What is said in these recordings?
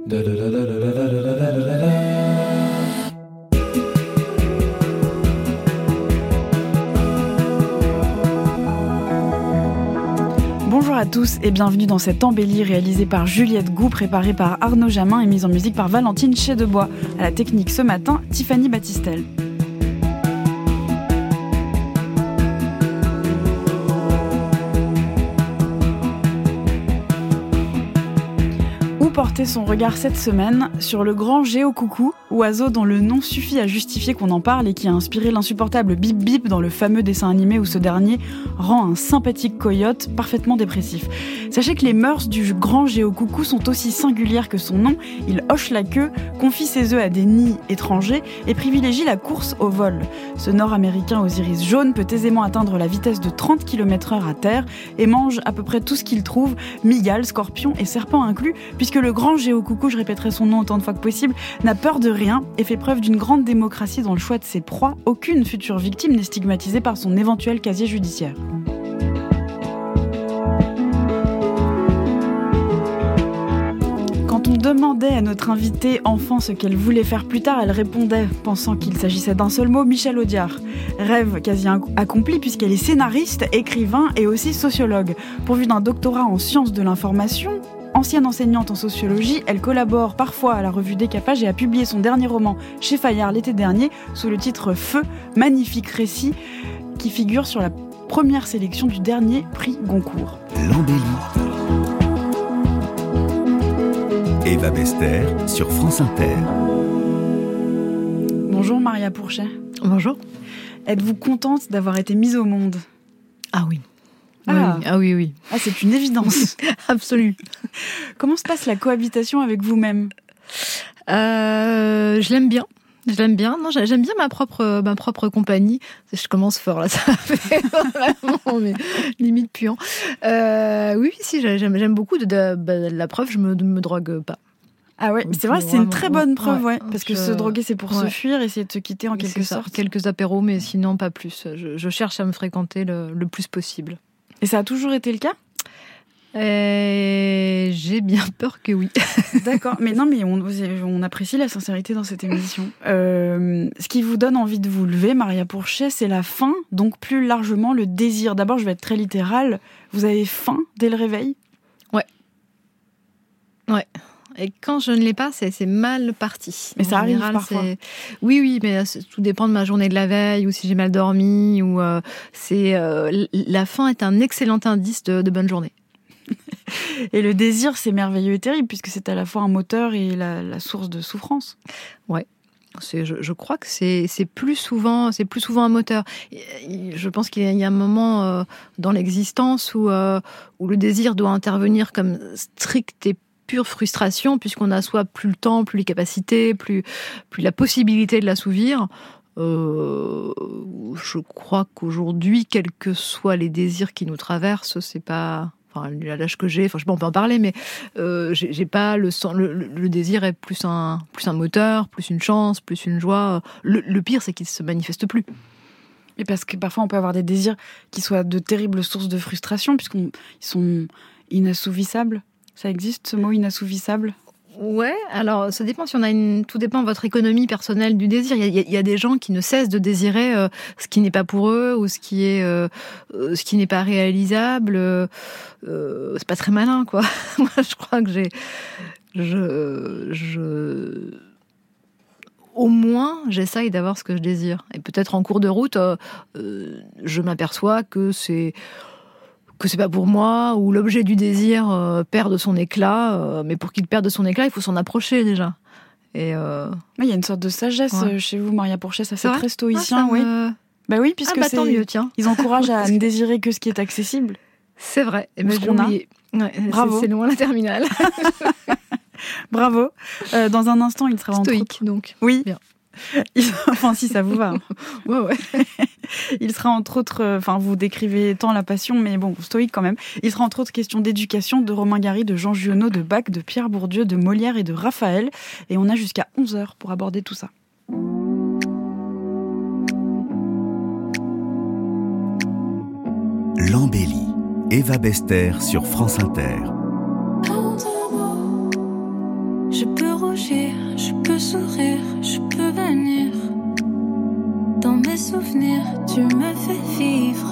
Bonjour à tous et bienvenue dans cette embellie réalisée par Juliette Gou, préparée par Arnaud Jamin et mise en musique par Valentine Chedebois. À la technique ce matin, Tiffany Battistel. Porter son regard cette semaine sur le grand géocoucou, oiseau dont le nom suffit à justifier qu'on en parle et qui a inspiré l'insupportable Bip Bip dans le fameux dessin animé où ce dernier rend un sympathique coyote parfaitement dépressif. Sachez que les mœurs du grand géocoucou sont aussi singulières que son nom. Il hoche la queue, confie ses œufs à des nids étrangers et privilégie la course au vol. Ce nord-américain aux iris jaunes peut aisément atteindre la vitesse de 30 km/h à terre et mange à peu près tout ce qu'il trouve, migales, scorpions et serpents inclus, puisque le grand géocoucou, je répéterai son nom autant de fois que possible, n'a peur de rien et fait preuve d'une grande démocratie dans le choix de ses proies. Aucune future victime n'est stigmatisée par son éventuel casier judiciaire. Quand on demandait à notre invitée enfant ce qu'elle voulait faire plus tard, elle répondait, pensant qu'il s'agissait d'un seul mot, Michel Audiard. Rêve quasi accompli puisqu'elle est scénariste, écrivain et aussi sociologue. Pourvue d'un doctorat en sciences de l'information, ancienne enseignante en sociologie, elle collabore parfois à la revue Décapage et a publié son dernier roman chez Fayard l'été dernier sous le titre Feu, magnifique récit qui figure sur la première sélection du dernier prix Goncourt. L'embellie. Eva Bester sur France Inter. Bonjour Maria Pourchet. Bonjour. Êtes-vous contente d'avoir été mise au monde ? Ah oui. Oui. Ah, c'est une évidence. Absolue. Comment se passe la cohabitation avec vous-même ? Je l'aime bien. Non, j'aime bien ma propre compagnie. Je commence fort là, ça fait vraiment mais limite puant. Oui, si j'aime beaucoup. La preuve, je me drogue pas. Ah ouais, c'est vrai, c'est une très bonne preuve, ouais. Parce que se droguer, c'est pour se fuir, essayer de se quitter en quelque sorte. Quelques apéros, mais sinon pas plus. Je cherche à me fréquenter le plus possible. Et ça a toujours été le cas ? J'ai bien peur que oui. D'accord, mais on apprécie la sincérité dans cette émission. Ce qui vous donne envie de vous lever, Maria Pourchet, c'est la faim, donc plus largement le désir. D'abord, je vais être très littérale. Vous avez faim dès le réveil ? Ouais. Et quand je ne l'ai pas, c'est mal parti. Mais ça arrive parfois. Oui, mais tout dépend de ma journée de la veille, ou si j'ai mal dormi, ou la faim est un excellent indice de bonne journée. Et le désir, c'est merveilleux et terrible, puisque c'est à la fois un moteur et la source de souffrance. Ouais. Je crois que c'est plus souvent un moteur. Je pense qu'il y a un moment dans l'existence où le désir doit intervenir comme strict et pure frustration, puisqu'on n'assoit plus le temps, plus les capacités, plus la possibilité de l'assouvir. Je crois qu'aujourd'hui, quels que soient les désirs qui nous traversent, c'est pas... Enfin, à l'âge que j'ai, je sais pas, on peut en parler, mais j'ai pas le désir est plus un moteur, plus une chance, plus une joie. Le pire, c'est qu'il se manifeste plus. Et parce que parfois, on peut avoir des désirs qui soient de terribles sources de frustration, puisqu'ils sont inassouvissables. Ça existe, ce mot inassouvissable ? Ouais, alors ça dépend tout dépend de votre économie personnelle du désir. Il y a des gens qui ne cessent de désirer ce qui n'est pas pour eux ou ce qui n'est pas réalisable. C'est pas très malin, quoi. Moi, je crois que au moins, j'essaye d'avoir ce que je désire. Et peut-être en cours de route, je m'aperçois que c'est pas pour moi, ou l'objet du désir perd de son éclat, mais pour qu'il perde de son éclat, il faut s'en approcher déjà. Et il y a une sorte de sagesse chez vous, Maria Pourchet, ça fait très stoïcien, oui. Bah oui, puisque tant mieux, tiens. Ils encouragent à ne désirer que ce qui est accessible. C'est vrai. Mais ce qu'on a. Ouais, bravo. C'est loin la terminale. Bravo. Dans un instant, il sera stoïque, donc. Oui. Bien. Enfin, si ça vous va. Ouais. Il sera entre autres, vous décrivez tant la passion, mais bon, stoïque quand même. Il sera entre autres question d'éducation, de Romain Gary, de Jean Giono, de Bach, de Pierre Bourdieu, de Molière et de Raphaël. Et on a jusqu'à 11h pour aborder tout ça. L'embellie. Eva Bester sur France Inter. Je peux rougir, je peux sourire, je peux venir. Dans mes souvenirs, tu me fais vivre.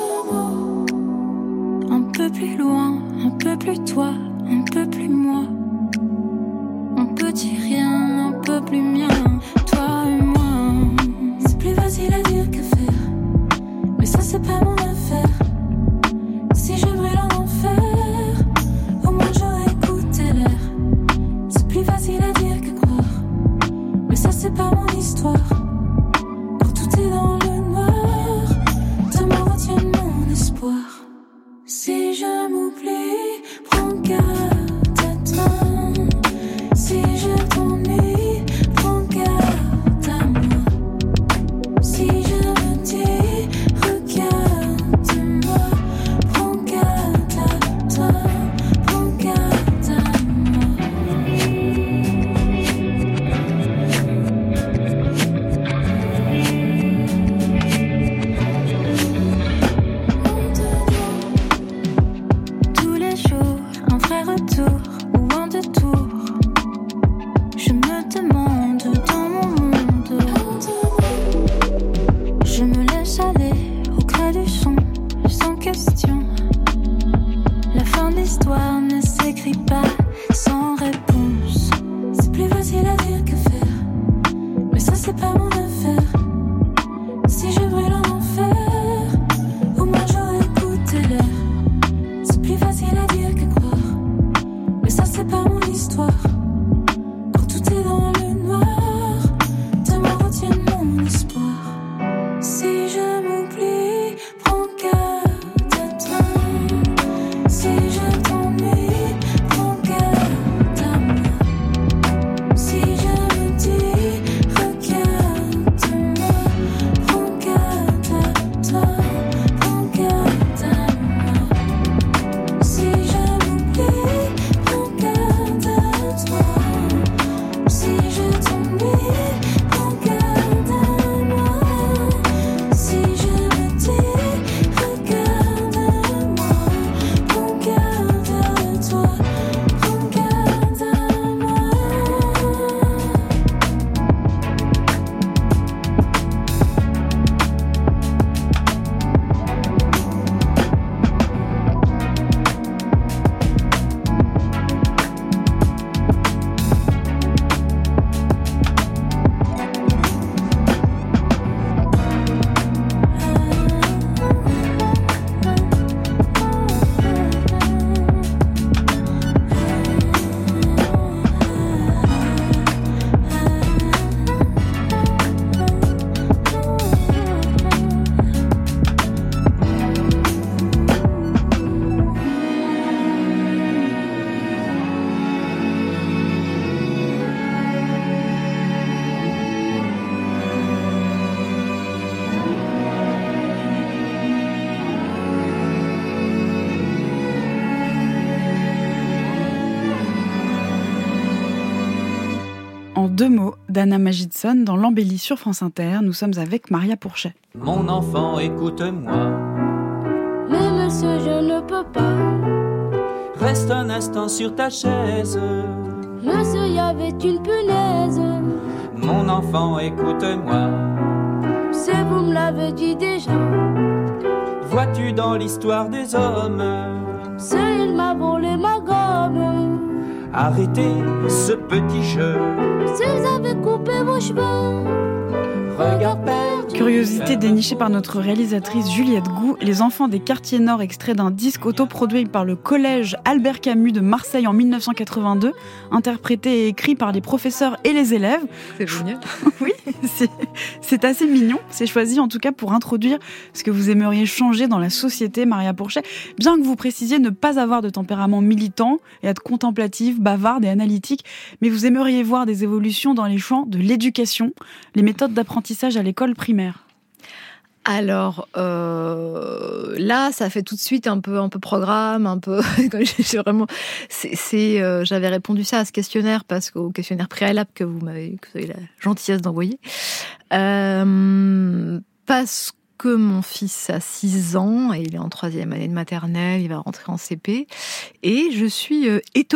Un peu plus loin, un peu plus toi, un peu plus moi. Un petit rien, un peu plus mien, toi et moi. C'est plus facile à dire que faire, mais ça c'est pas mon affaire. Si je brûle en enfer, au moins j'aurais écouté l'air. C'est plus facile à dire que croire, mais ça c'est pas mon histoire. Quand tout est dans le noir, demain retienne mon espoir. Si je m'oublie, prends garde à toi. Si je t'ennuie, prends garde à moi. Si je me dis, regarde-moi, prends garde à toi, prends garde à moi. Tous les jours, un vrai retour ou un détour. Je me demande dans mon monde. Je me laisse aller au gré du son, sans question. La fin de l'histoire ne s'écrit pas sans réponse. C'est plus facile à dire que faire, mais ça c'est pas mon affaire. Si je brûle en enfer, au moins j'aurais écouté l'air. C'est plus facile à dire que croire, mais ça c'est pas mon histoire. Quand tout est dans le noir, demain retienne mon espoir. Si je m'oublie, prends garde à toi. Si je t'ennuie, prends garde à moi. Si je me dis, regarde-moi, prends garde à toi, prends garde à moi. Si je m'oublie, prends garde à toi. Si je t'ennuie, prends garde à moi. Si je me dis, regarde-moi, prends garde à toi, prends garde à moi. En deux mots, d'Anna Magidson dans l'Embellie sur France Inter. Nous sommes avec Maria Pourchet. Mon enfant, écoute-moi. Mais monsieur, je ne peux pas. Reste un instant sur ta chaise. Monsieur, y avait une punaise. Mon enfant, écoute-moi. C'est vous me l'avez dit déjà. Vois-tu dans l'histoire des hommes, C'est il m'a volé ma gomme. arrêtez ce petit jeu. Si vous avez coupé vos cheveux. Regarde perdu. Curiosité dénichée par notre réalisatrice Juliette Gou, Les enfants des quartiers nord, extrait d'un disque autoproduit par le collège Albert Camus de Marseille en 1982, interprété et écrit par les professeurs et les élèves. C'est génial. Oui, c'est assez mignon. C'est choisi en tout cas pour introduire ce que vous aimeriez changer dans la société, Maria Pourchet. Bien que vous précisiez ne pas avoir de tempérament militant et être contemplative, bavarde et analytique, mais vous aimeriez voir des évolutions dans les champs de l'éducation, les méthodes d'apprentissage à l'école primaire. Alors là, ça fait tout de suite un peu programme, un peu. J'ai vraiment. J'avais répondu ça à ce questionnaire au questionnaire préalable que vous avez la gentillesse d'envoyer, parce que mon fils a 6 ans et il est en 3e année de maternelle, il va rentrer en CP, et je suis étonnée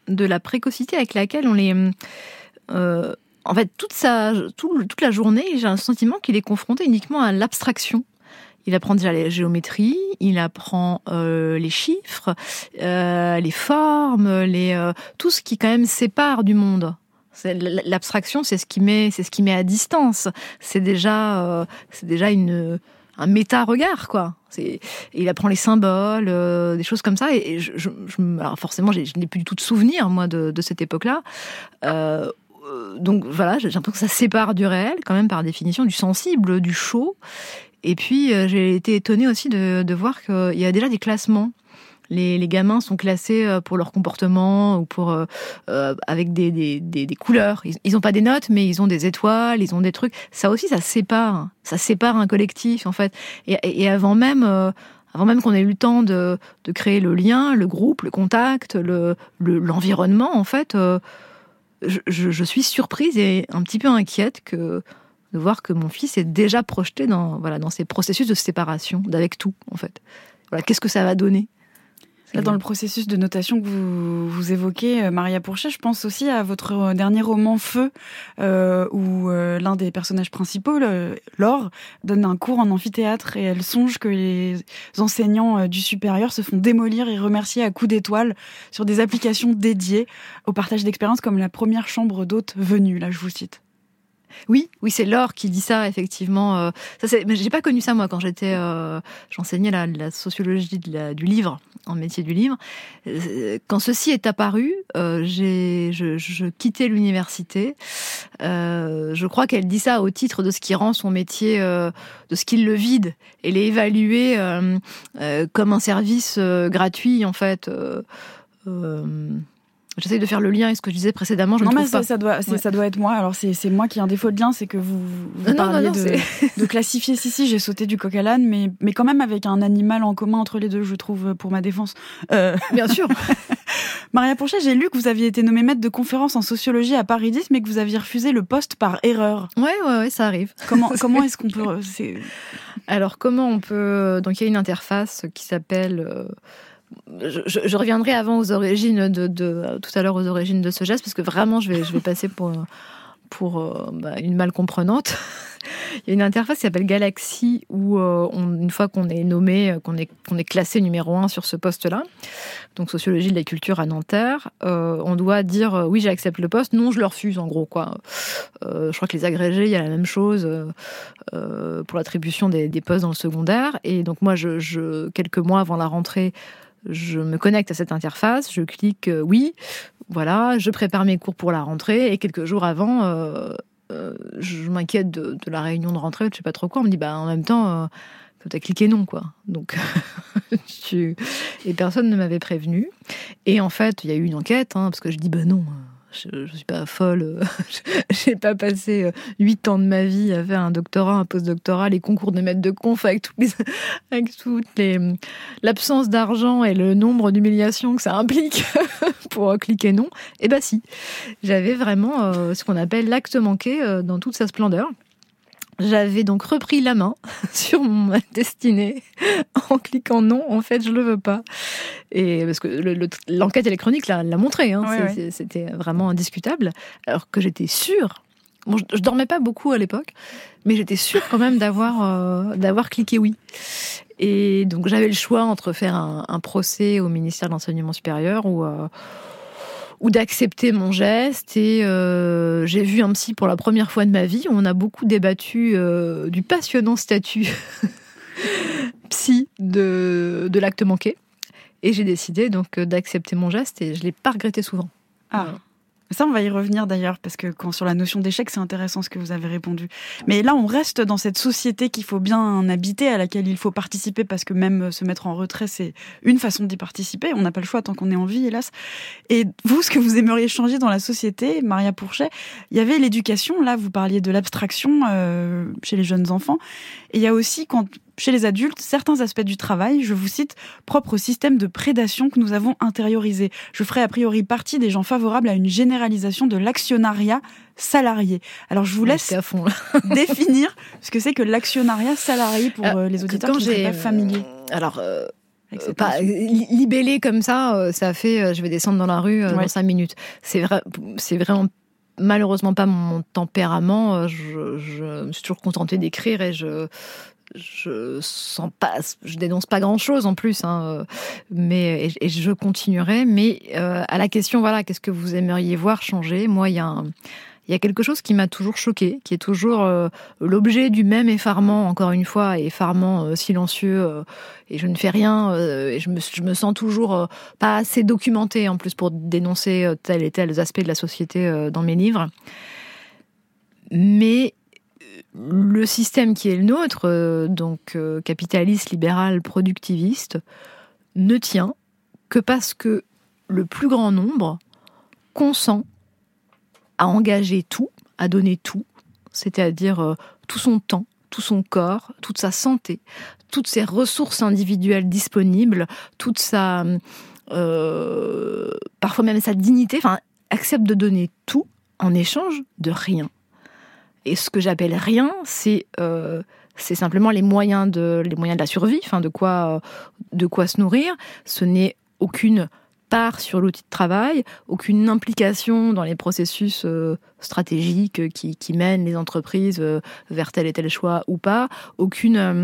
de la précocité avec laquelle on les... en fait, toute la journée, j'ai un sentiment qu'il est confronté uniquement à l'abstraction. Il apprend déjà la géométrie, il apprend les chiffres, les formes, tout ce qui quand même sépare du monde. L'abstraction, c'est ce qui met à distance. C'est déjà un méta-regard, quoi. Il apprend les symboles, des choses comme ça. Et alors forcément, je n'ai plus du tout de souvenir, moi, de cette époque-là. Donc voilà, j'ai l'impression que ça sépare du réel, quand même, par définition, du sensible, du chaud. Et puis, j'ai été étonnée aussi de voir qu'il y a déjà des classements. Les gamins sont classés pour leur comportement ou avec des couleurs. Ils n'ont pas des notes, mais ils ont des étoiles, ils ont des trucs. Ça aussi, ça sépare un collectif, en fait. Et avant même qu'on ait eu le temps de créer le lien, le groupe, le contact, l'environnement, en fait, je suis surprise et un petit peu inquiète de voir que mon fils est déjà projeté dans ces processus de séparation d'avec tout, en fait. Voilà, qu'est-ce que ça va donner ? Là, dans le processus de notation que vous évoquez, Maria Pourchet, je pense aussi à votre dernier roman Feu, où l'un des personnages principaux, Laure, donne un cours en amphithéâtre et elle songe que les enseignants du supérieur se font démolir et remercier à coups d'étoiles sur des applications dédiées au partage d'expériences comme la première chambre d'hôte venue. Là, je vous cite. Oui, c'est Laure qui dit ça, effectivement. Mais j'ai pas connu ça, moi, quand j'enseignais la sociologie du livre, en métier du livre. Quand ceci est apparu, je quittais l'université. Je crois qu'elle dit ça au titre de ce qui rend son métier, de ce qui le vide, et l'est évalué comme un service gratuit, en fait. J'essaie de faire le lien avec ce que je disais précédemment. Je ne trouve pas. Ça doit être moi. Alors c'est moi qui ai un défaut de lien, c'est que vous parliez de classifier. Si, j'ai sauté du coq à l'âne, mais quand même avec un animal en commun entre les deux, je trouve, pour ma défense. Bien sûr. Maria Pourchet, j'ai lu que vous aviez été nommée maître de conférence en sociologie à Paris 10, mais que vous aviez refusé le poste par erreur. Ouais, ça arrive. Comment est-ce qu'on peut Alors comment on peut... Donc il y a une interface qui s'appelle... Je reviendrai avant aux origines tout à l'heure aux origines de ce geste, parce que vraiment je vais passer pour une mal comprenante. Il y a une interface qui s'appelle Galaxy où une fois qu'on est nommé, qu'on est classé numéro 1 sur ce poste-là, donc sociologie de la culture à Nanterre, on doit dire oui, j'accepte le poste, non, je le refuse, en gros, quoi. Je crois que les agrégés, il y a la même chose pour l'attribution des postes dans le secondaire. Et donc moi, quelques mois avant la rentrée, je me connecte à cette interface, je clique oui, voilà, je prépare mes cours pour la rentrée, et quelques jours avant, je m'inquiète de la réunion de rentrée, je sais pas trop quoi, on me dit en même temps, t'as cliqué non, quoi. Donc, et personne ne m'avait prévenu. Et en fait, il y a eu une enquête, parce que je dis non. Je suis pas folle, j'ai pas passé 8 ans de ma vie à faire un doctorat, un postdoctorat, les concours de maître de conf avec l'absence d'argent et le nombre d'humiliations que ça implique pour cliquer non. Et si, j'avais vraiment ce qu'on appelle l'acte manqué dans toute sa splendeur. J'avais donc repris la main sur ma destinée en cliquant non, en fait, je le veux pas. Et parce que l'enquête électronique l'a montré, c'était vraiment indiscutable. Alors que j'étais sûre, je dormais pas beaucoup à l'époque, mais j'étais sûre quand même d'avoir cliqué oui. Et donc j'avais le choix entre faire un procès au ministère de l'Enseignement supérieur ou d'accepter mon geste. Et j'ai vu un psy pour la première fois de ma vie. On a beaucoup débattu du passionnant statut psy de l'acte manqué. Et j'ai décidé donc d'accepter mon geste, et je ne l'ai pas regretté souvent. Ah. Ça, on va y revenir d'ailleurs, parce que sur la notion d'échec, c'est intéressant ce que vous avez répondu. Mais là, on reste dans cette société qu'il faut bien habiter, à laquelle il faut participer, parce que même se mettre en retrait, c'est une façon d'y participer. On n'a pas le choix tant qu'on est en vie, hélas. Et vous, ce que vous aimeriez changer dans la société, Maria Pourchet, il y avait l'éducation. Là, vous parliez de l'abstraction chez les jeunes enfants. Et il y a aussi, chez les adultes, certains aspects du travail, je vous cite, propres au système de prédation que nous avons intériorisé. Je ferai a priori partie des gens favorables à une généralisation de l'actionnariat salarié. Alors je vous laisse définir ce que c'est que l'actionnariat salarié pour les auditeurs qui ne seraient pas familiers. Alors, Libellé comme ça, ça fait je vais descendre dans la rue dans 5 minutes. C'est vraiment malheureusement pas mon tempérament. Je me suis toujours contentée d'écrire et je dénonce pas grand chose en plus, mais je continuerai. Mais à la question, voilà, qu'est-ce que vous aimeriez voir changer ? Moi, il y a quelque chose qui m'a toujours choquée, qui est toujours l'objet du même effarement, encore une fois, effarement silencieux, et je ne fais rien, et je me sens toujours pas assez documentée en plus pour dénoncer tel et tel aspect de la société dans mes livres. Mais le système qui est le nôtre, donc capitaliste, libéral, productiviste, ne tient que parce que le plus grand nombre consent à engager tout, à donner tout, c'est-à-dire tout son temps, tout son corps, toute sa santé, toutes ses ressources individuelles disponibles, toute sa, parfois même sa dignité, accepte de donner tout en échange de rien. Et ce que j'appelle rien, c'est simplement les moyens de la survie, de quoi se nourrir. Ce n'est aucune part sur l'outil de travail, aucune implication dans les processus stratégiques qui mènent les entreprises vers tel et tel choix ou pas, aucune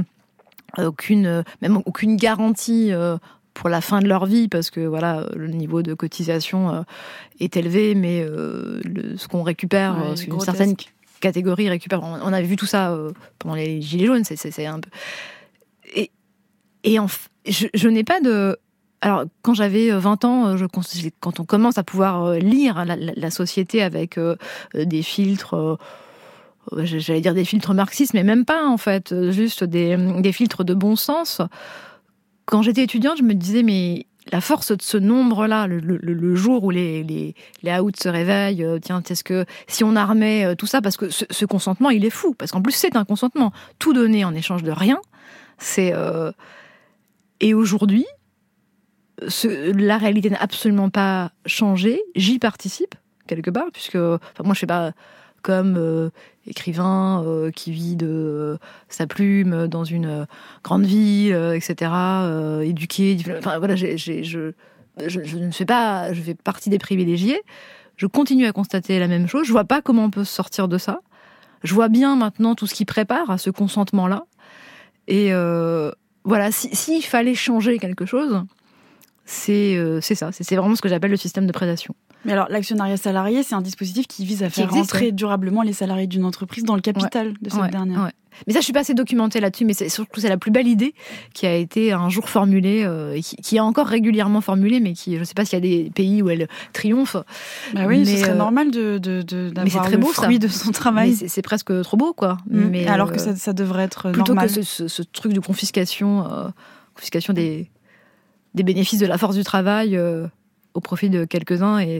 garantie pour la fin de leur vie, parce que voilà, le niveau de cotisation est élevé, mais ce qu'on récupère, une certaine catégorie récupère. On avait vu tout ça pendant les Gilets jaunes, c'est un peu... Et je n'ai pas de... Alors, quand j'avais 20 ans, quand on commence à pouvoir lire la société avec des filtres, j'allais dire des filtres marxistes, mais même pas, en fait, juste des filtres de bon sens. Quand j'étais étudiante, je me disais, mais la force de ce nombre-là, le jour où les outs se réveillent, est-ce que si on armait tout ça, parce que ce consentement, il est fou, parce qu'en plus, c'est un consentement. Tout donner en échange de rien, c'est... Et aujourd'hui, la réalité n'a absolument pas changé. J'y participe quelque part, puisque moi je fais pas comme écrivain qui vit de sa plume dans une grande ville, etc. Éduqué. Voilà, je ne fais pas. Je fais partie des privilégiés. Je continue à constater la même chose. Je vois pas comment on peut sortir de ça. Je vois bien maintenant tout ce qui prépare à ce consentement-là. Et voilà, s'il fallait changer quelque chose, c'est ça. C'est vraiment ce que j'appelle le système de prédation. Mais alors, l'actionnariat salarié, c'est un dispositif qui vise à faire rentrer durablement les salariés d'une entreprise dans le capital de cette dernière. Ouais. Mais ça, je suis pas assez documentée là-dessus, mais surtout c'est la plus belle idée qui a été un jour formulée, et qui est encore régulièrement formulée, mais qui, je sais pas s'il y a des pays où elle triomphe. Bah oui, mais ce serait normal d'avoir le fruit de son travail. Mais c'est presque trop beau, quoi. Mais alors que ça devrait être plutôt normal. Plutôt que ce truc de confiscation des bénéfices de la force du travail au profit de quelques-uns. Et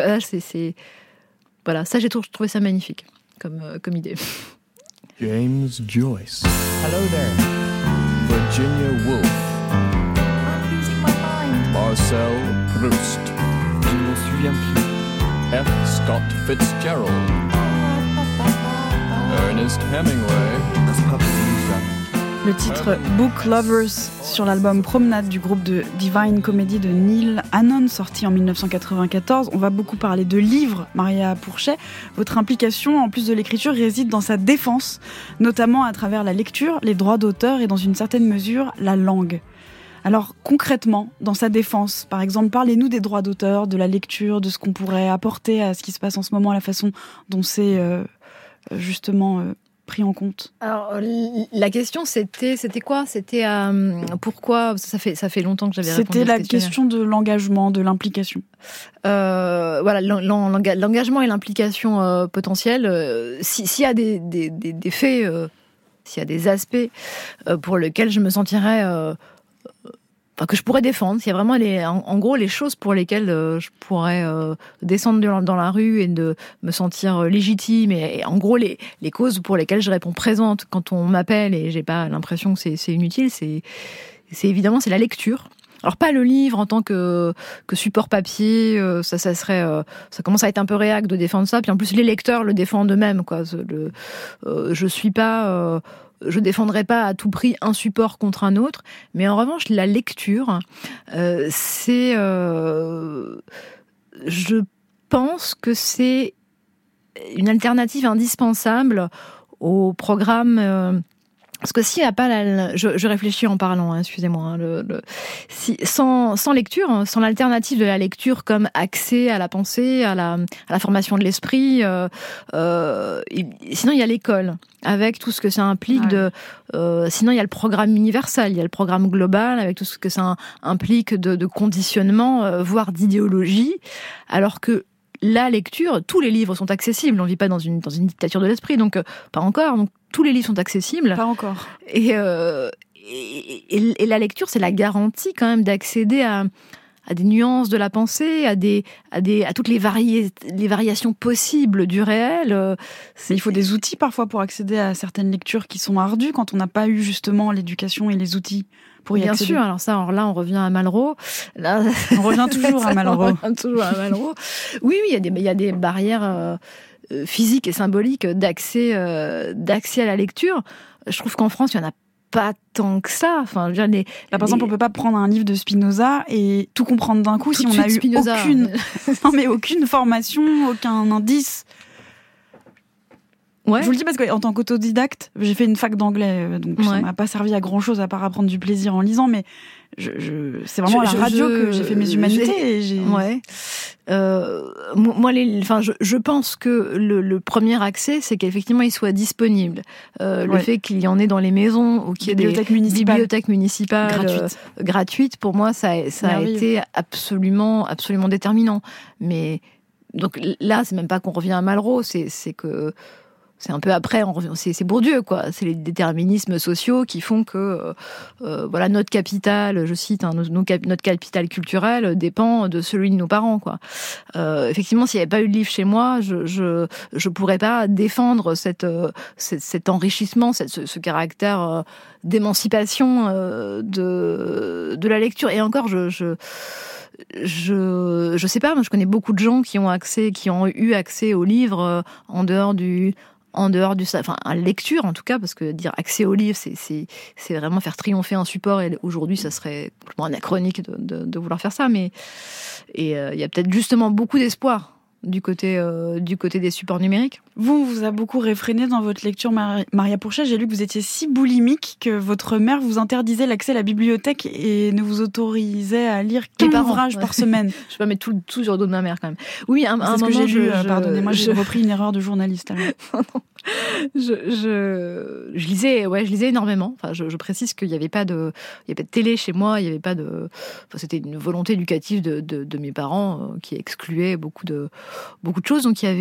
voilà, ça, j'ai trouvé ça magnifique comme idée. James Joyce. Hello there. Virginia Woolf. I'm losing my mind. Marcel Proust. Je m'en souviens plus. F. Scott Fitzgerald. Ernest Hemingway. Ça sera plus ça. Le titre Book Lovers sur l'album Promenade du groupe de Divine Comedy de Neil Hannon, sorti en 1994. On va beaucoup parler de livres, Maria Pourchet. Votre implication, en plus de l'écriture, réside dans sa défense, notamment à travers la lecture, les droits d'auteur et dans une certaine mesure, la langue. Alors concrètement, dans sa défense, par exemple, parlez-nous des droits d'auteur, de la lecture, de ce qu'on pourrait apporter à ce qui se passe en ce moment, à la façon dont c'est justement... pris en compte. Alors la question c'était quoi ? C'était pourquoi ? Ça fait longtemps que j'avais répondu. C'était la question de l'engagement, de l'implication. Voilà, l'engagement et l'implication potentielle. S'il y a des faits, s'il y a des aspects pour lesquels je me sentirais que je pourrais défendre, s'il y a vraiment en gros les choses pour lesquelles je pourrais descendre dans la rue et de me sentir légitime, et en gros les causes pour lesquelles je réponds présente quand on m'appelle et j'ai pas l'impression que c'est inutile, c'est évidemment c'est la lecture. Alors pas le livre en tant que support papier, ça serait, ça commence à être un peu réac de défendre ça. Puis en plus les lecteurs le défendent eux-mêmes, quoi. Je suis pas je défendrai pas à tout prix un support contre un autre, mais en revanche, la lecture, je pense que c'est une alternative indispensable au programme. Parce que s'il n'y a pas je réfléchis en parlant, excusez-moi. Sans lecture, sans l'alternative de la lecture comme accès à la pensée, à la formation de l'esprit, sinon il y a l'école, avec tout ce que ça implique sinon il y a le programme universel, il y a le programme global, avec tout ce que ça implique de conditionnement, voire d'idéologie, alors que la lecture, tous les livres sont accessibles. On ne vit pas dans une dictature de l'esprit, donc pas encore. Donc tous les livres sont accessibles. Pas encore. Et la lecture, c'est la garantie quand même d'accéder à des nuances de la pensée, à toutes les variations possibles du réel. Il faut des outils parfois pour accéder à certaines lectures qui sont ardues quand on n'a pas eu justement l'éducation et les outils pour y accéder. Bien sûr, alors là on revient à Malraux. Là, on revient toujours à Malraux. Oui, il y a des barrières physiques et symboliques d'accès à la lecture. Je trouve qu'en France, il y en a pas tant que ça. Enfin, je veux dire, par exemple, on peut pas prendre un livre de Spinoza et tout comprendre d'un coup si on a eu Spinoza. aucune formation, aucun indice. Ouais. Je vous le dis parce qu'en tant qu'autodidacte, j'ai fait une fac d'anglais, donc ça m'a pas servi à grand chose à part à prendre du plaisir en lisant, mais c'est vraiment à la radio que j'ai fait mes humanités. Je pense que le premier accès, c'est qu'effectivement il soit disponible. Le fait qu'il y en ait dans les maisons ou qu'il y ait des bibliothèques municipales gratuites, pour moi, ça a été absolument déterminant. Mais donc là, c'est même pas qu'on revient à Malraux, c'est que c'est un peu après, c'est Bourdieu, quoi. C'est les déterminismes sociaux qui font que notre capital, je cite, notre capital culturel dépend de celui de nos parents, quoi. Effectivement, s'il n'y avait pas eu de livre chez moi, je pourrais pas défendre cet enrichissement, ce caractère d'émancipation de la lecture. Et encore, je sais pas, moi je connais beaucoup de gens qui ont eu accès aux livres en dehors du enfin, à la lecture en tout cas, parce que dire accès aux livres, c'est vraiment faire triompher un support, et aujourd'hui ça serait complètement anachronique de vouloir faire ça, mais il y a peut-être justement beaucoup d'espoir du côté des supports numériques. Vous a beaucoup réfréné dans votre lecture, Maria Pourchet. J'ai lu que vous étiez si boulimique que votre mère vous interdisait l'accès à la bibliothèque et ne vous autorisait à lire qu'un ouvrage par semaine. Je vais pas mettre tout sur le dos de ma mère quand même. Oui, c'est ce que j'ai lu. Pardonnez-moi, j'ai repris une erreur de journaliste. Je lisais énormément. Enfin, je précise qu'il n'y avait pas de télé chez moi. Il y avait pas de. Enfin, c'était une volonté éducative de mes parents qui excluait beaucoup de choses. Donc il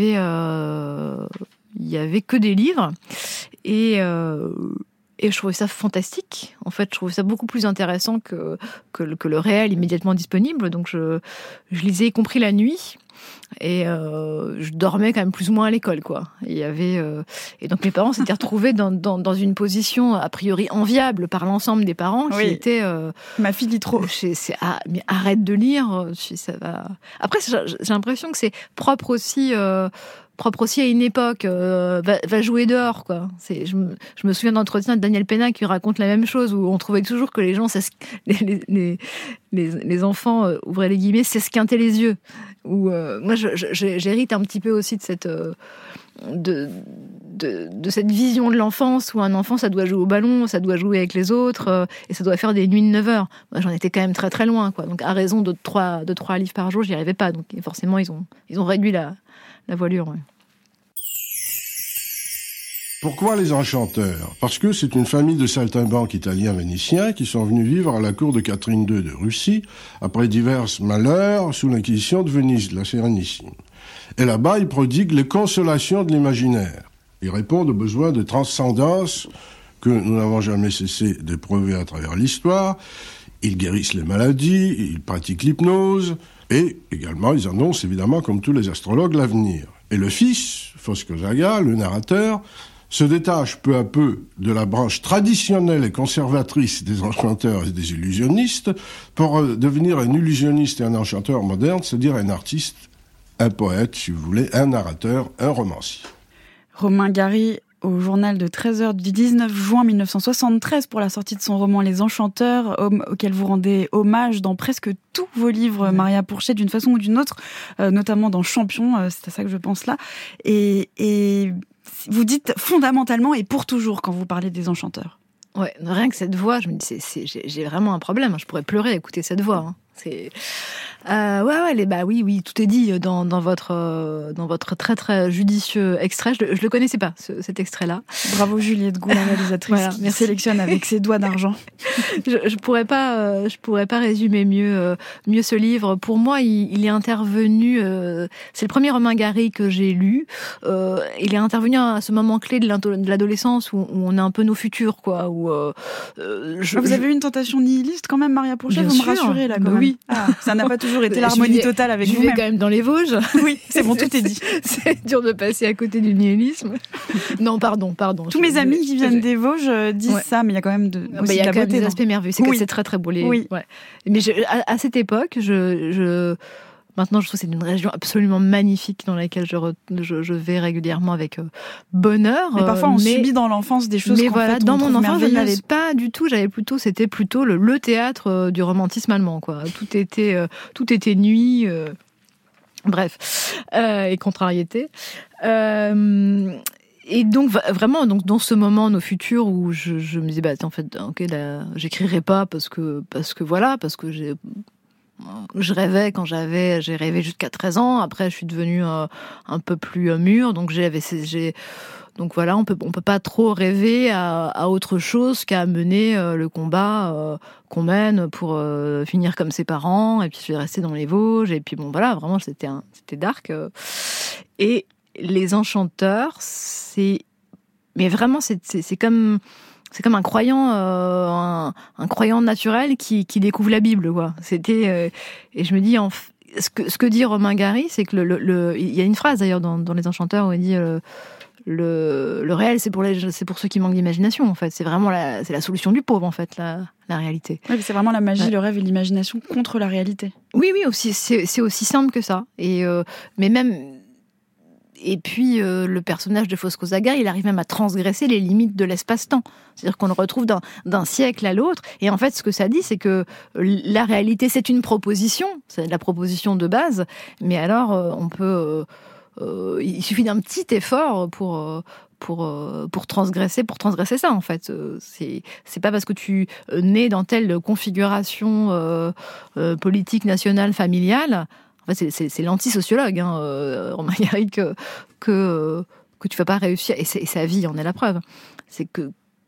y avait que des livres et je trouvais ça fantastique. En fait, je trouvais ça beaucoup plus intéressant que le réel immédiatement disponible. Donc je lisais, y compris la nuit. Et je dormais quand même plus ou moins à l'école, quoi. Et donc mes parents s'étaient retrouvés dans une position a priori enviable par l'ensemble des parents, qui était ma fille lit trop. Mais arrête de lire, ça va. Après, j'ai l'impression que c'est propre aussi à une époque. Va jouer dehors, quoi. Je me souviens d'entretien de Daniel Pénac qui raconte la même chose, où on trouvait toujours que les gens, les enfants, ouvraient les guillemets, s'esquintaient les yeux. Moi, j'hérite un petit peu aussi de cette vision de l'enfance, où un enfant, ça doit jouer au ballon, ça doit jouer avec les autres, et ça doit faire des nuits de 9 heures. Moi, j'en étais quand même très très loin, quoi. Donc, à raison de 3 livres par jour, j'y arrivais pas. Donc, forcément, ils ont réduit la voilure. Ouais. Pourquoi les enchanteurs ? Parce que c'est une famille de saltimbanques italiens vénitiens qui sont venus vivre à la cour de Catherine II de Russie après divers malheurs sous l'inquisition de Venise, la Sérénissime. Et là-bas, ils prodiguent les consolations de l'imaginaire. Ils répondent aux besoins de transcendance que nous n'avons jamais cessé d'éprouver à travers l'histoire. Ils guérissent les maladies, ils pratiquent l'hypnose, et également ils annoncent évidemment, comme tous les astrologues, l'avenir. Et le fils, Fosco Zaga, le narrateur, se détache peu à peu de la branche traditionnelle et conservatrice des enchanteurs et des illusionnistes pour devenir un illusionniste et un enchanteur moderne, c'est-à-dire un artiste, un poète, si vous voulez, un narrateur, un romancier. Romain Gary, au journal de 13h du 19 juin 1973 pour la sortie de son roman Les Enchanteurs, auquel vous rendez hommage dans presque tous vos livres, Maria Pourchet, d'une façon ou d'une autre, notamment dans Champion, c'est à ça que je pense là. Et vous dites fondamentalement et pour toujours quand vous parlez des Enchanteurs. Ouais, rien que cette voix, je me dis, j'ai vraiment un problème. Je pourrais pleurer à écouter cette voix. Hein. C'est oui, tout est dit dans votre très très judicieux extrait. Je le connaissais pas, cet extrait-là. Bravo Juliette Gou, la réalisatrice, voilà, qui sélectionne avec ses doigts d'argent. Je pourrais pas résumer mieux ce livre. Pour moi, il est intervenu. C'est le premier Romain Gary que j'ai lu. Il est intervenu à ce moment clé de l'adolescence où on a un peu nos futurs, quoi. Vous avez eu une tentation nihiliste quand même, Maria Pourchet. Vous me rassurez là, quand même. Oui. Ça n'a pas toujours été l'harmonie totale avec vous-même. Je vais quand même dans les Vosges. Oui, c'est bon, tout est dit. C'est dur de passer à côté du nihilisme. Non, pardon. Tous mes amis qui viennent des Vosges disent ça, mais il y a quand même il y a quand même des aspects merveilleux. C'est très très beau. Oui. Ouais. Mais à cette époque, maintenant, je trouve que c'est une région absolument magnifique dans laquelle je vais régulièrement avec bonheur. Mais parfois, on subit dans l'enfance des choses. Mais voilà, dans mon enfance, je n'avais pas du tout. C'était plutôt le théâtre du romantisme allemand, quoi. Tout était nuit. Bref, et contrariété. Et donc vraiment, dans ce moment, nos futurs, où je me disais, en fait, ok, là, j'écrirai pas parce que je rêvais j'ai rêvé jusqu'à 13 ans. Après, je suis devenue un peu plus mûre. Donc, donc voilà, on peut pas trop rêver à autre chose qu'à mener le combat qu'on mène pour finir comme ses parents. Et puis, je vais rester dans les Vosges. Et puis, bon, voilà, vraiment, c'était dark. Et Les Enchanteurs, mais vraiment, c'est comme un croyant, un croyant naturel qui découvre la Bible, quoi. C'était et je me dis, ce que dit Romain Gary, c'est que il y a une phrase d'ailleurs dans Les Enchanteurs où il dit le réel, c'est pour ceux qui manquent d'imagination, en fait. C'est vraiment c'est la solution du pauvre, en fait, la réalité. Oui, c'est vraiment la magie, le rêve et l'imagination contre la réalité. Oui, aussi, c'est aussi simple que ça. Mais même. Et puis, le personnage de Fosco Zaga, il arrive même à transgresser les limites de l'espace-temps. C'est-à-dire qu'on le retrouve d'un siècle à l'autre. Et en fait, ce que ça dit, c'est que la réalité, c'est une proposition. C'est la proposition de base. Mais alors, on peut... il suffit d'un petit effort pour transgresser ça, en fait. C'est pas parce que tu nais dans telle configuration politique, nationale, familiale... En fait, c'est l'anti-sociologue, Romain Gary, que tu vas pas réussir, et sa vie en est la preuve. C'est que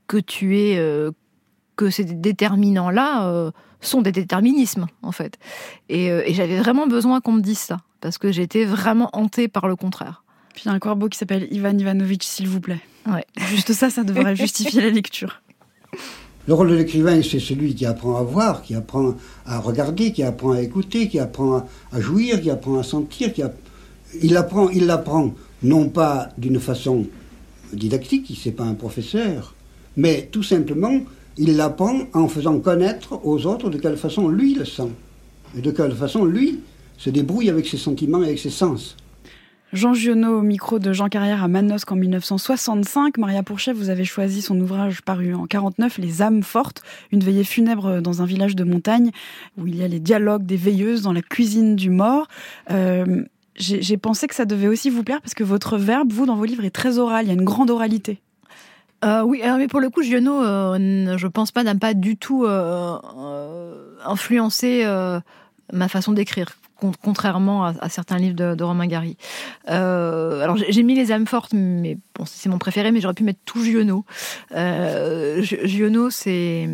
ces déterminants-là sont des déterminismes, en fait. Et j'avais vraiment besoin qu'on me dise ça, parce que j'étais vraiment hantée par le contraire. Puis il y a un corbeau qui s'appelle Ivan Ivanovitch, s'il vous plaît. Ouais. Juste ça devrait justifier la lecture. Le rôle de l'écrivain, c'est celui qui apprend à voir, qui apprend à regarder, qui apprend à écouter, qui apprend à jouir, qui apprend à sentir. Il l'apprend non pas d'une façon didactique, c'est pas un professeur, mais tout simplement, il l'apprend en faisant connaître aux autres de quelle façon lui le sent, et de quelle façon lui se débrouille avec ses sentiments et avec ses sens. Jean Giono au micro de Jean Carrière à Manosque en 1965. Maria Pourchet, vous avez choisi son ouvrage paru en 49, Les âmes fortes, une veillée funèbre dans un village de montagne où il y a les dialogues des veilleuses dans la cuisine du mort. J'ai pensé que ça devait aussi vous plaire parce que votre verbe, vous, dans vos livres, est très oral, il y a une grande oralité. Oui, mais pour le coup, Giono, je pense pas, n'a pas du tout influencé ma façon d'écrire. Contrairement à certains livres de Romain Gary. Alors j'ai mis Les âmes fortes, mais bon, c'est mon préféré, mais j'aurais pu mettre tout Giono. Giono, c'est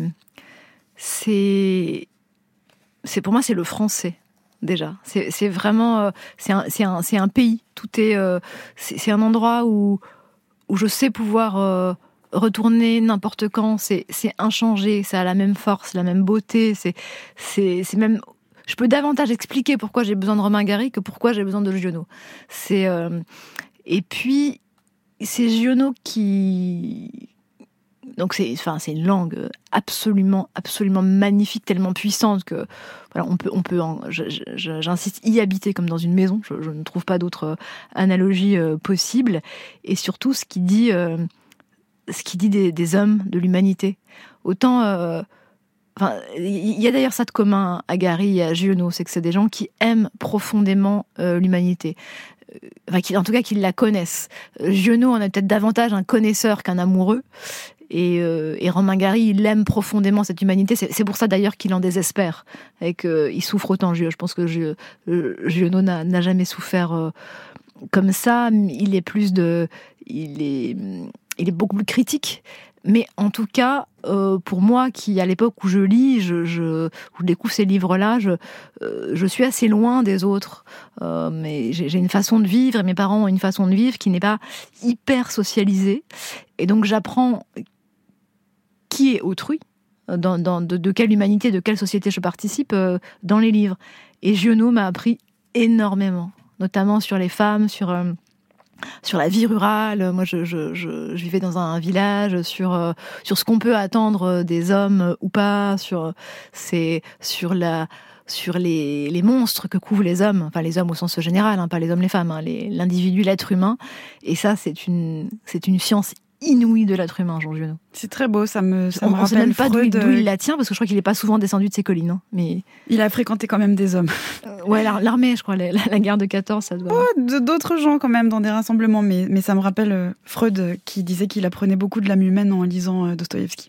pour moi, c'est le français déjà. C'est vraiment c'est un pays. C'est un endroit où je sais pouvoir retourner n'importe quand. C'est inchangé, ça a la même force, la même beauté. C'est même... Je peux davantage expliquer pourquoi j'ai besoin de Romain Gary que pourquoi j'ai besoin de Giono. Et puis, c'est Giono qui... Donc c'est une langue absolument magnifique, tellement puissante que voilà, on peut j'insiste, y habiter comme dans une maison. Je ne trouve pas d'autre analogie possible. Et surtout, ce qui dit ce qu'il dit des hommes, de l'humanité. Autant... il y a d'ailleurs ça de commun à Gary et à Giono, c'est que c'est des gens qui aiment profondément l'humanité. En tout cas, qui la connaissent. Giono en a peut-être davantage un connaisseur qu'un amoureux. Et Romain Gary, il aime profondément cette humanité. C'est pour ça d'ailleurs qu'il en désespère et qu'il souffre autant. Je pense que Giono n'a jamais souffert comme ça. Il est beaucoup plus critique. Mais en tout cas, pour moi, qui à l'époque où je lis, où je découvre ces livres-là, je suis assez loin des autres. Mais j'ai une façon de vivre, et mes parents ont une façon de vivre qui n'est pas hyper socialisée. Et donc j'apprends qui est autrui, de quelle humanité, de quelle société je participe dans les livres. Et Giono m'a appris énormément, notamment sur les femmes, sur la vie rurale. Moi, je vivais dans un village, sur ce qu'on peut attendre des hommes ou pas, sur les monstres que couvrent les hommes, enfin les hommes au sens général, pas les hommes, les femmes, l'individu, l'être humain. Et ça, c'est une science inouïe de l'être humain, Jean Giono. C'est très beau, ça me on ne sait même pas d'où Freud, il la tient, parce que je crois qu'il n'est pas souvent descendu de ses collines. Mais il a fréquenté quand même des hommes. Ouais, l'armée, je crois, la guerre de 14, ça doit... D'autres gens quand même dans des rassemblements, mais ça me rappelle Freud qui disait qu'il apprenait beaucoup de l'âme humaine en lisant Dostoïevski.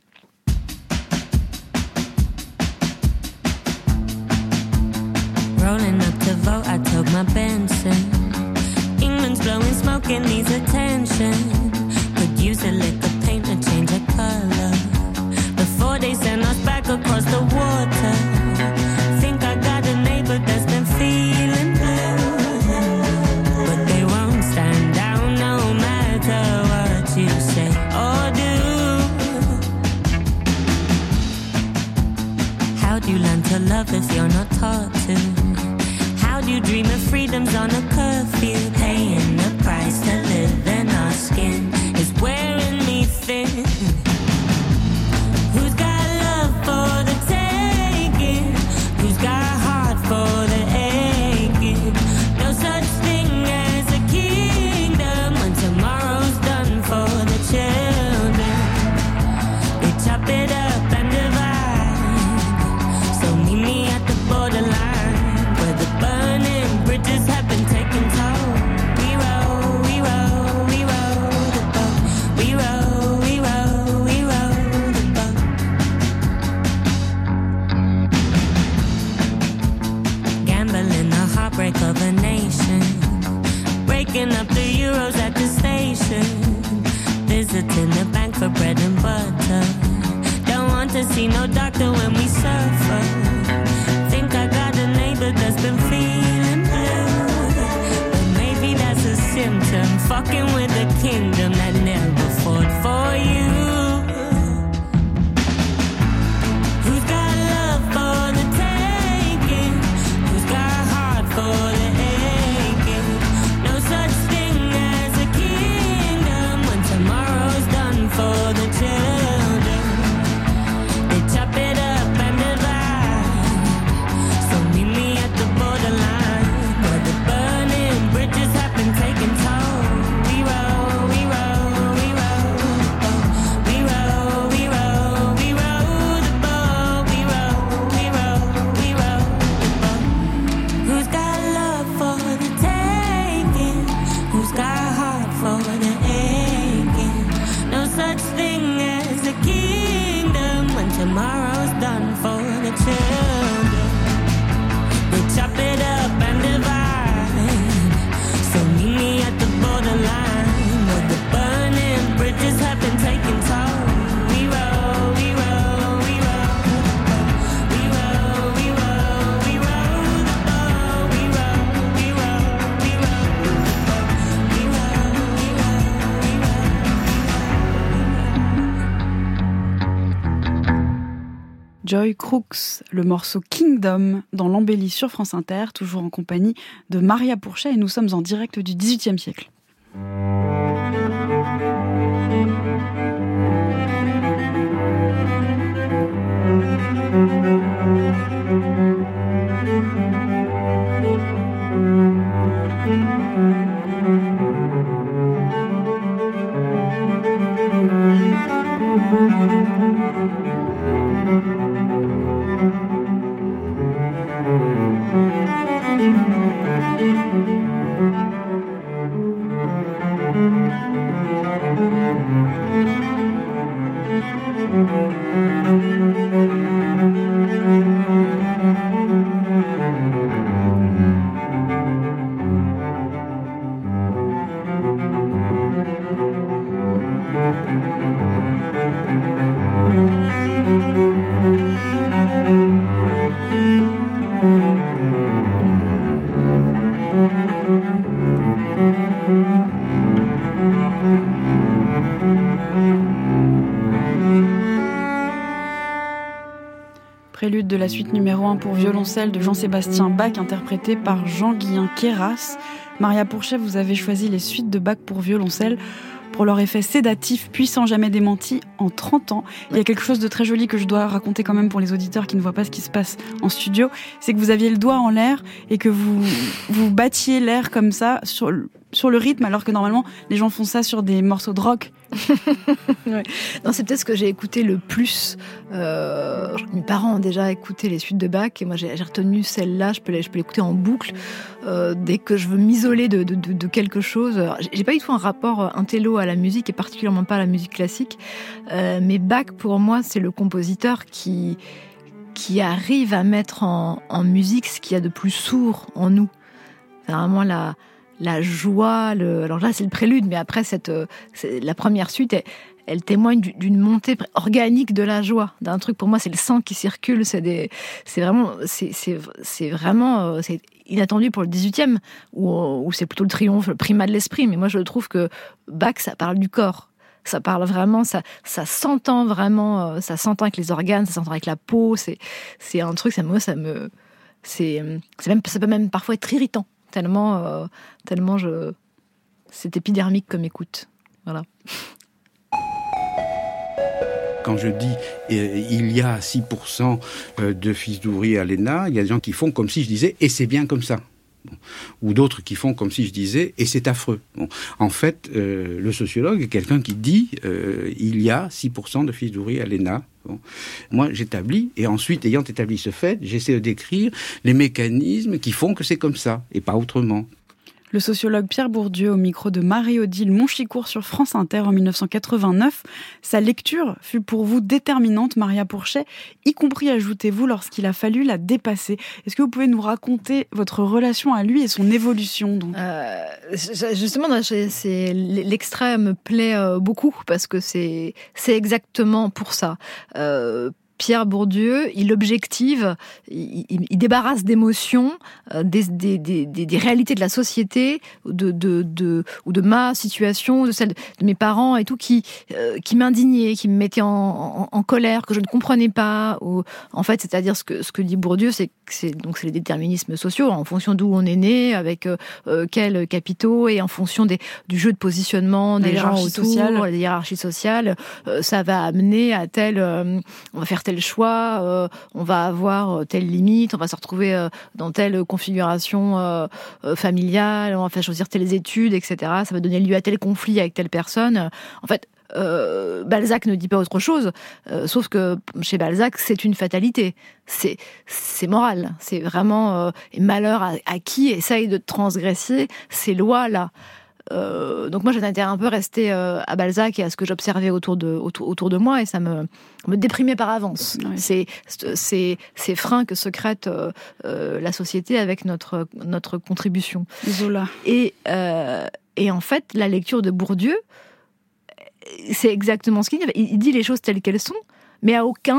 Rolling up to vote, I took my Benson. England's blowing smoke and needs attention. Could use a lick of paint to change the color before they send us back across the water. Think I got a neighbor that's been feeling blue, but they won't stand down no matter what you say or do. How do you learn to love if you're not taught to? How do you dream of freedoms on a curfew? Paying the price to live in our skin is wearing me thin. Who's got love for the taking? Who's got heart for the aching? No such thing as a kingdom when tomorrow's done for the children. They chop it up and divide. So meet me at the borderline where the burning bridges have been taken toll. We roll, we roll, we roll the boat. We roll, we roll, we roll the boat. Gambling the heartbreak of a nation. Breaking up the euros at the station. Visiting the bank for bread and butter. Don't want to see no doctor when we suffer. Think I got a neighbor that's been feeling blue, but maybe that's a symptom. Fucking with a kingdom that never fought for you. Who's got love for the taking? Who's got heart for the aching? No such thing as a kingdom when tomorrow's done for the children. They chop it up and divide. So meet me at the borderline where the burning bridges have been taken toll. We roll, we roll, we roll the boat. We roll, we roll, we roll the boat. We roll, we roll, we roll the boat. Who's got love for the taking? Who's got heart for the aching? No such thing as a kingdom when tomorrow's done for the children. They chop it up and divide. So meet me at the borderline where the burning bridges have been taken toll. We roll, we roll, we roll the boat. We roll, we roll, we roll the boat. We roll, we roll, we roll the boat. We roll, we roll, we roll. Joy Crooks, le morceau Kingdom dans l'embellie sur France Inter, toujours en compagnie de Maria Pourchet, et nous sommes en direct du XVIIIe siècle. Prélude de la suite numéro 1 pour violoncelle de Jean-Sébastien Bach, interprété par Jean-Guillain Queyras. Maria Pourchet, vous avez choisi les suites de Bach pour violoncelle pour leur effet sédatif, puissant, jamais démenti, en 30 ans. Il y a quelque chose de très joli que je dois raconter quand même pour les auditeurs qui ne voient pas ce qui se passe en studio, c'est que vous aviez le doigt en l'air et que vous battiez l'air comme ça sur le rythme, alors que normalement les gens font ça sur des morceaux de rock. Ouais. Non, c'est peut-être ce que j'ai écouté le plus. Mes parents ont déjà écouté les suites de Bach et moi j'ai retenu celle-là. Je peux l'écouter en boucle dès que je veux m'isoler de quelque chose. Alors, j'ai pas du tout un rapport intello à la musique et particulièrement pas à la musique classique. Mais Bach, pour moi, c'est le compositeur qui arrive à mettre en musique ce qu'il y a de plus sourd en nous. C'est vraiment la joie, alors là c'est le prélude, mais après la première suite, elle témoigne d'une montée organique de la joie, d'un truc, pour moi c'est le sang qui circule, c'est vraiment inattendu pour le 18e, où c'est plutôt le triomphe, le primat de l'esprit, mais moi je trouve que Bach, ça parle du corps. Ça parle vraiment, ça s'entend vraiment, ça s'entend avec les organes, ça s'entend avec la peau, c'est un truc, ça peut même parfois être irritant. Tellement c'est épidermique comme écoute. Voilà. Quand je dis il y a 6% de fils d'ouvriers à l'ENA, il y a des gens qui font comme si je disais « et c'est bien comme ça ». Bon. Ou d'autres qui font comme si je disais « et c'est affreux ». Bon. En fait, le sociologue est quelqu'un qui dit il y a 6% de fils d'ouvriers à l'ENA. Bon. Moi, j'établis, et ensuite, ayant établi ce fait, j'essaie de décrire les mécanismes qui font que c'est comme ça, et pas autrement. Le sociologue Pierre Bourdieu au micro de Marie-Odile Monchicourt sur France Inter en 1989. Sa lecture fut pour vous déterminante, Maria Pourchet, y compris, ajoutez-vous, lorsqu'il a fallu la dépasser. Est-ce que vous pouvez nous raconter votre relation à lui et son évolution donc justement, l'extrait me plaît beaucoup parce que c'est exactement pour ça. Pierre Bourdieu, il objective, il débarrasse d'émotions, des réalités de la société, ou de ma situation, de celle de mes parents et tout, qui m'indignait, qui me mettait en colère, que je ne comprenais pas. En fait, c'est-à-dire ce que dit Bourdieu, c'est les déterminismes sociaux, en fonction d'où on est né, avec quels capitaux, et en fonction du jeu de positionnement des gens autour, les hiérarchies sociales, ça va amener à on va faire tel choix, on va avoir telle limite, on va se retrouver dans telle configuration familiale, on va faire choisir telles études, etc. Ça va donner lieu à tel conflit avec telle personne. En fait, Balzac ne dit pas autre chose, sauf que chez Balzac, c'est une fatalité. C'est moral. C'est vraiment malheur à qui essaye de transgresser ces lois-là. Donc moi j'en étais un peu restée à Balzac et à ce que j'observais autour de moi, et ça me déprimait par avance. Ouais. Ces freins que secrète la société avec notre contribution. Zola. Et en fait, la lecture de Bourdieu, c'est exactement ce qu'il dit. Il dit les choses telles qu'elles sont, mais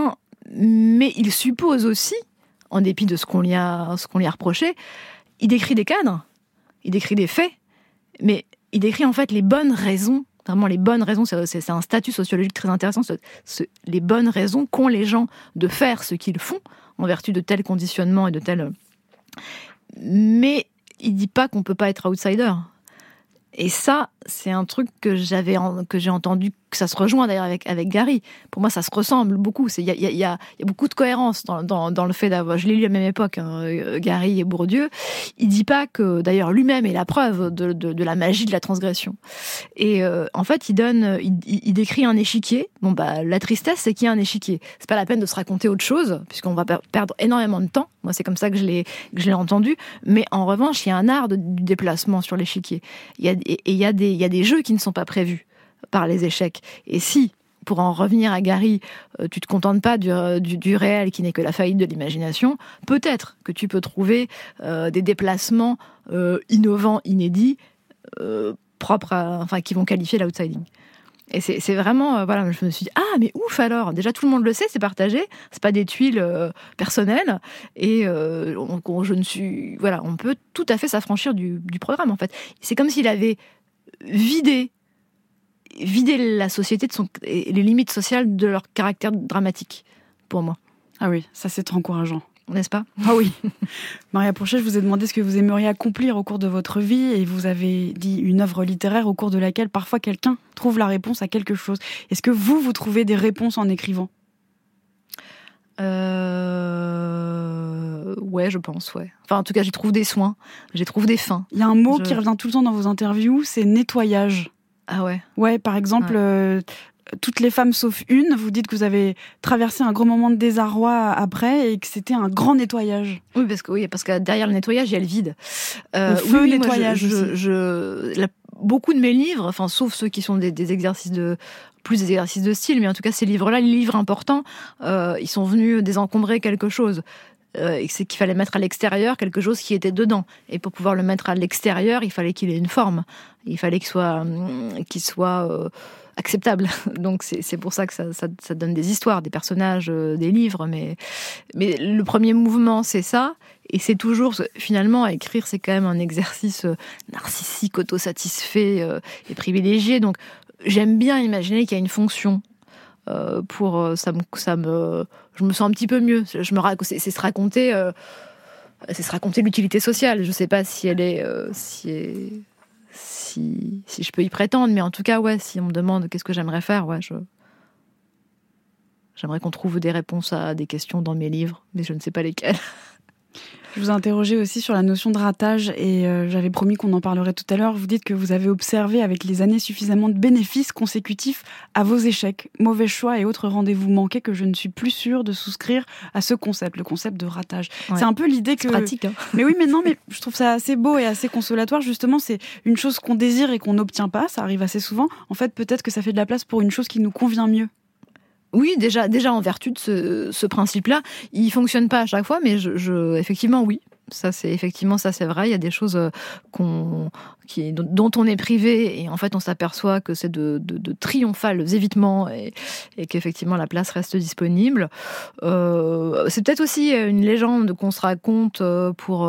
il suppose aussi, en dépit de ce qu'on lui a reproché, il décrit des cadres, il décrit des faits, mais il décrit en fait les bonnes raisons, vraiment les bonnes raisons, c'est un statut sociologique très intéressant, les bonnes raisons qu'ont les gens de faire ce qu'ils font, en vertu de tel conditionnement et de tel... Mais il dit pas qu'on peut pas être outsider. Et ça, c'est un truc que j'ai entendu, que ça se rejoint d'ailleurs avec Gary. Pour moi, ça se ressemble beaucoup. Il y a beaucoup de cohérence dans le fait d'avoir... Je l'ai lu à la même époque, Gary et Bourdieu. Il dit pas que, d'ailleurs, lui-même est la preuve de la magie de la transgression. Et en fait, il décrit un échiquier. Bon, la tristesse, c'est qu'il y a un échiquier. C'est pas la peine de se raconter autre chose, puisqu'on va perdre énormément de temps. Moi, c'est comme ça que je l'ai entendu. Mais en revanche, il y a un art du déplacement sur l'échiquier. Il y a des jeux qui ne sont pas prévus par les échecs. Et si, pour en revenir à Gary, tu te contentes pas du réel qui n'est que la faillite de l'imagination, peut-être que tu peux trouver des déplacements innovants, inédits, propres qui vont qualifier l'outsider. Et c'est vraiment, voilà, je me suis dit, ah, mais ouf alors, déjà tout le monde le sait, c'est partagé, c'est pas des tuiles personnelles, et on peut tout à fait s'affranchir du programme, en fait. C'est comme s'il avait vidé la société et les limites sociales de leur caractère dramatique, pour moi. Ah oui, ça c'est encourageant. N'est-ce pas ? Ah oui. Maria Pourchet, je vous ai demandé ce que vous aimeriez accomplir au cours de votre vie et vous avez dit une œuvre littéraire au cours de laquelle parfois quelqu'un trouve la réponse à quelque chose. Est-ce que vous trouvez des réponses en écrivant ? Ouais, je pense, ouais. Enfin, en tout cas, j'y trouve des soins, j'y trouve des fins. Il y a un mot qui revient tout le temps dans vos interviews, c'est nettoyage. Ah ouais ? Ouais, par exemple... toutes les femmes sauf une, vous dites que vous avez traversé un grand moment de désarroi après et que c'était un grand nettoyage. Oui, parce que derrière le nettoyage, il y a le vide. Le nettoyage. Beaucoup de mes livres, enfin, sauf ceux qui sont des exercices de style, mais en tout cas, ces livres-là, les livres importants, ils sont venus désencombrer quelque chose. Et c'est qu'il fallait mettre à l'extérieur quelque chose qui était dedans. Et pour pouvoir le mettre à l'extérieur, il fallait qu'il ait une forme. Il fallait qu'il soit acceptable. Donc c'est pour ça que ça donne des histoires, des personnages, des livres. Mais le premier mouvement, c'est ça. Et c'est toujours, finalement, écrire, c'est quand même un exercice narcissique, autosatisfait et privilégié. Donc j'aime bien imaginer qu'il y a une fonction. Je me sens un petit peu mieux. C'est se raconter l'utilité sociale. Je sais pas si elle est, si je peux y prétendre, mais en tout cas, ouais, si on me demande qu'est-ce que j'aimerais faire, ouais, j'aimerais qu'on trouve des réponses à des questions dans mes livres, mais je ne sais pas lesquelles. Je vous ai interrogé aussi sur la notion de ratage et j'avais promis qu'on en parlerait tout à l'heure. Vous dites que vous avez observé avec les années suffisamment de bénéfices consécutifs à vos échecs, mauvais choix et autres rendez-vous manqués que je ne suis plus sûre de souscrire à ce concept, le concept de ratage. Ouais. C'est un peu l'idée que... C'est pratique, hein. Mais oui, mais non, mais je trouve ça assez beau et assez consolatoire. Justement, c'est une chose qu'on désire et qu'on n'obtient pas, ça arrive assez souvent. En fait, peut-être que ça fait de la place pour une chose qui nous convient mieux. Oui, déjà en vertu de ce principe-là, il fonctionne pas à chaque fois, mais effectivement, oui. Ça c'est vrai. Il y a des choses dont on est privé et en fait on s'aperçoit que c'est de triomphales évitements et qu'effectivement la place reste disponible. C'est peut-être aussi une légende qu'on se raconte pour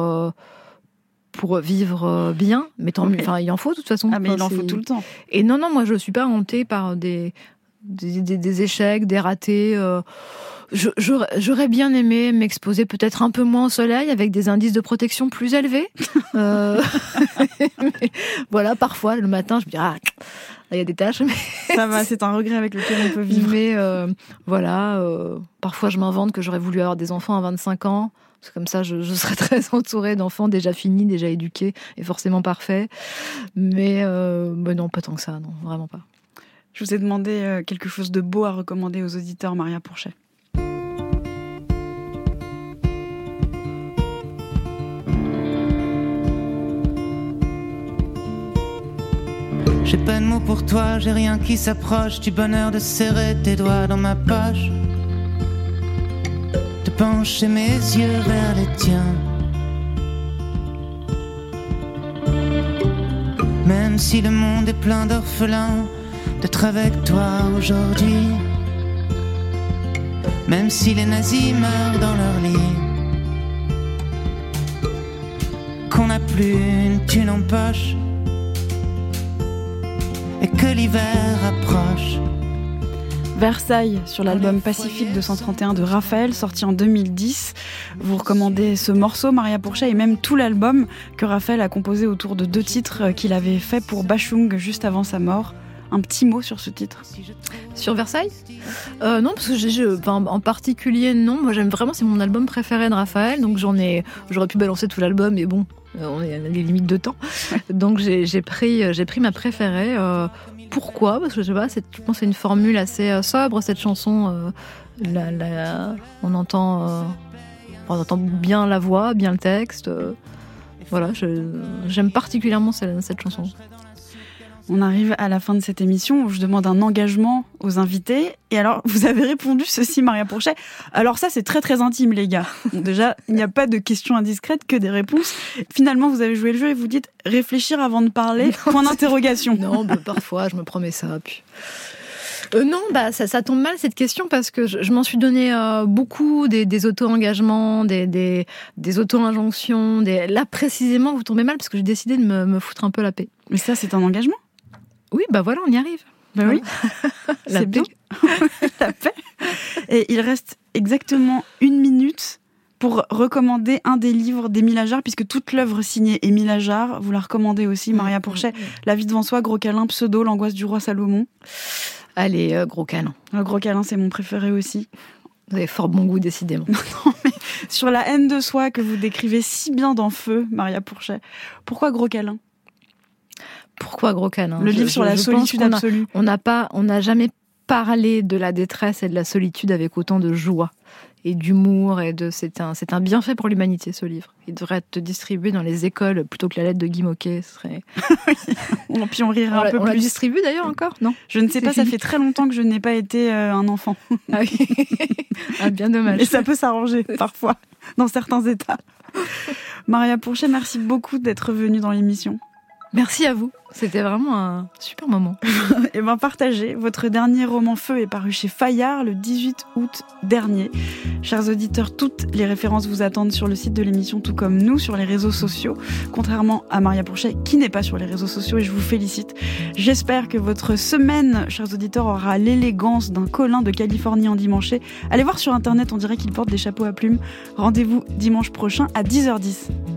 vivre bien, mais tant mieux. Enfin, il en faut de toute façon. Ah, mais il en faut tout le temps. Et non, moi je suis pas hantée par des échecs, des ratés. J'aurais bien aimé m'exposer peut-être un peu moins au soleil avec des indices de protection plus élevés. Mais voilà, parfois le matin, je me dis là, il y a des tâches. Mais ça va, c'est un regret avec lequel on peut vivre. Mais parfois je m'invente que j'aurais voulu avoir des enfants à 25 ans. Parce que comme ça, je serais très entourée d'enfants déjà finis, déjà éduqués et forcément parfaits. Mais non, pas tant que ça, non, vraiment pas. Je vous ai demandé quelque chose de beau à recommander aux auditeurs, Maria Pourchet. J'ai pas de mots pour toi, j'ai rien qui s'approche du bonheur de serrer tes doigts dans ma poche, de pencher mes yeux vers les tiens. Même si le monde est plein d'orphelins, d'être avec toi aujourd'hui. Même si les nazis meurent dans leur lit, qu'on n'a plus une thune en poche et que l'hiver approche. Versailles, sur l'album Pacifique 231 de Raphaël, sorti en 2010. Vous recommandez ce morceau, Maria Pourchet, et même tout l'album que Raphaël a composé autour de 2 titres qu'il avait fait pour Bachung juste avant sa mort. Un petit mot sur ce titre. Sur Versailles ? Non, parce que en particulier, non. Moi, j'aime vraiment, c'est mon album préféré de Raphaël, donc j'aurais pu balancer tout l'album, mais bon, on est à des limites de temps. Donc j'ai pris ma préférée. Pourquoi ? Parce que je sais pas, je pense que c'est une formule assez sobre, cette chanson. On entend bien la voix, bien le texte. Voilà, j'aime particulièrement cette chanson. On arrive à la fin de cette émission où je demande un engagement aux invités. Et alors, vous avez répondu ceci, Maria Pourchet. Alors ça, c'est très très intime, les gars. Bon, déjà, il n'y a pas de questions indiscrètes, que des réponses. Finalement, vous avez joué le jeu et vous dites réfléchir avant de parler, point d'interrogation. Non, parfois, je me promets ça. Puis... non, ça tombe mal cette question parce que je m'en suis donné beaucoup des auto-engagements, des auto-injonctions. Là, précisément, vous tombez mal parce que j'ai décidé de me foutre un peu la paix. Mais ça, c'est un engagement ? Oui, voilà, on y arrive. Oui, c'est bien. La paix. Et il reste exactement 1 minute pour recommander un des livres d'Émile Ajar, puisque toute l'œuvre signée Émile Ajar, vous la recommandez aussi, Maria Pourchet. La vie devant soi, Gros câlin, Pseudo, L'angoisse du roi Salomon. Allez, Gros câlin. Gros câlin, c'est mon préféré aussi. Vous avez fort bon goût, décidément. Non, mais sur la haine de soi que vous décrivez si bien dans Feu, Maria Pourchet, pourquoi Gros câlin ? Pourquoi Gros câlin ? Le livre sur la solitude absolue. On n'a jamais parlé de la détresse et de la solitude avec autant de joie et d'humour. C'est un bienfait pour l'humanité, ce livre. Il devrait être distribué dans les écoles plutôt que la lettre de Guy Moquet. Ce serait... Puis on rirait un peu plus. On la distribue d'ailleurs encore ? Non ? Je ne sais pas, ça fait très longtemps que je n'ai pas été un enfant. Ah oui. Bien dommage. Et ça peut s'arranger parfois, dans certains états. Maria Pourchet, merci beaucoup d'être venue dans l'émission. Merci à vous. C'était vraiment un super moment. Et partagez. Votre dernier roman Feu est paru chez Fayard le 18 août dernier. Chers auditeurs, toutes les références vous attendent sur le site de l'émission, tout comme nous sur les réseaux sociaux. Contrairement à Maria Pourchet, qui n'est pas sur les réseaux sociaux, et je vous félicite. J'espère que votre semaine, chers auditeurs, aura l'élégance d'un colin de Californie endimanché. Allez voir sur Internet, on dirait qu'il porte des chapeaux à plumes. Rendez-vous dimanche prochain à 10h10.